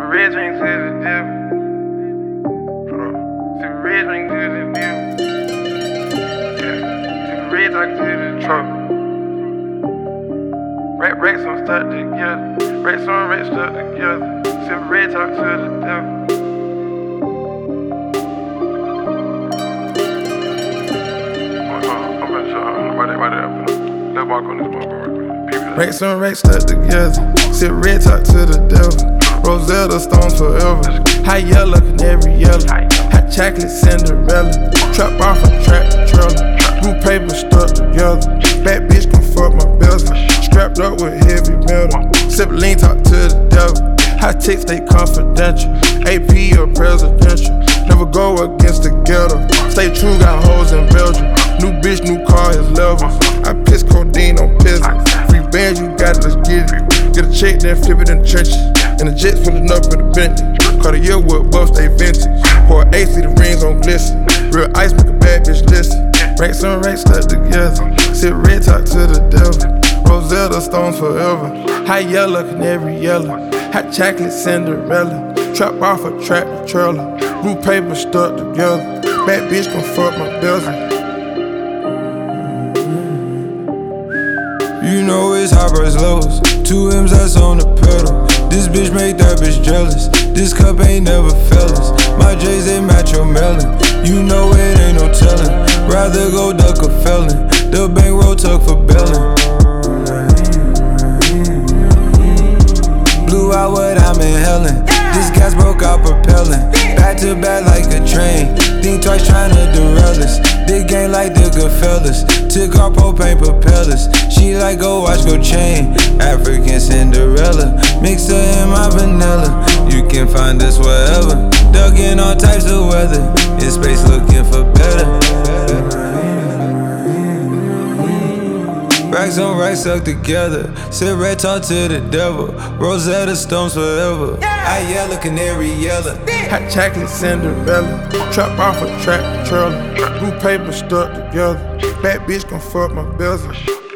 red drink to the devil. Sip red drink to the devil. Yeah. Sip red talk to the truck. Racks on stuck together. Racks on racks stuck together. Sip red talk to the devil. Let's walk on this motherfucker. Racks on racks stuck together. Sip red talk to the devil. Rosetta Stones forever. High yellow, canary yellow. Hot chocolate Cinderella. Trap off a tractor trailer. Blue paper stuck together. Bad bitch can fuck my bezel. Strapped up with heavy metal. Sip lean talk to the devil. High ticks stay confidential. AP or presidential. Never go against the ghetto. Stay true, got hoes in Belgium. New bitch, new car, his levels. I piss codeine on peasants. Free bands, you got it, let's get it. Get a check, then flip it in the trenches. And the jets pulling up in the Bentley. Cartier wood buff, stay vintage. Pour AC, the rings on glisten. Real ice, make a bad bitch listen. Racks on racks stuck together. Sip red talk to the devil. Rosetta Stones forever. High yellow, canary yellow. Hot chocolate Cinderella. Trap off a tractor trailer. Blue paper stuck together. Bad bitch can fuck my bezel. You know it's high price lows. 2 M's that's on the pedal. This bitch make that bitch jealous. This cup ain't never fellas. My J's they match your melon. You know it ain't no telling. Rather go duck a felon. The bankroll tuck for bellin'. Blew out what I'm inhaling. This gas broke out propelling. Back to back like a train. Think twice tryna derail us. Big gang like the Goodfellas. Took our propane propellers. She like go watch go chain. African Cinderella. Mix her in my vanilla. You can find us wherever. Dug in all types of weather. In space looking for better. Racks on racks stuck together. Sip red talk to the devil. Rosetta Stones forever. High yellow, canary yellow. Hot chocolate Cinderella. Trap off a tractor trailer. Blue paper stuck together. Bad bitch can fuck my bezel.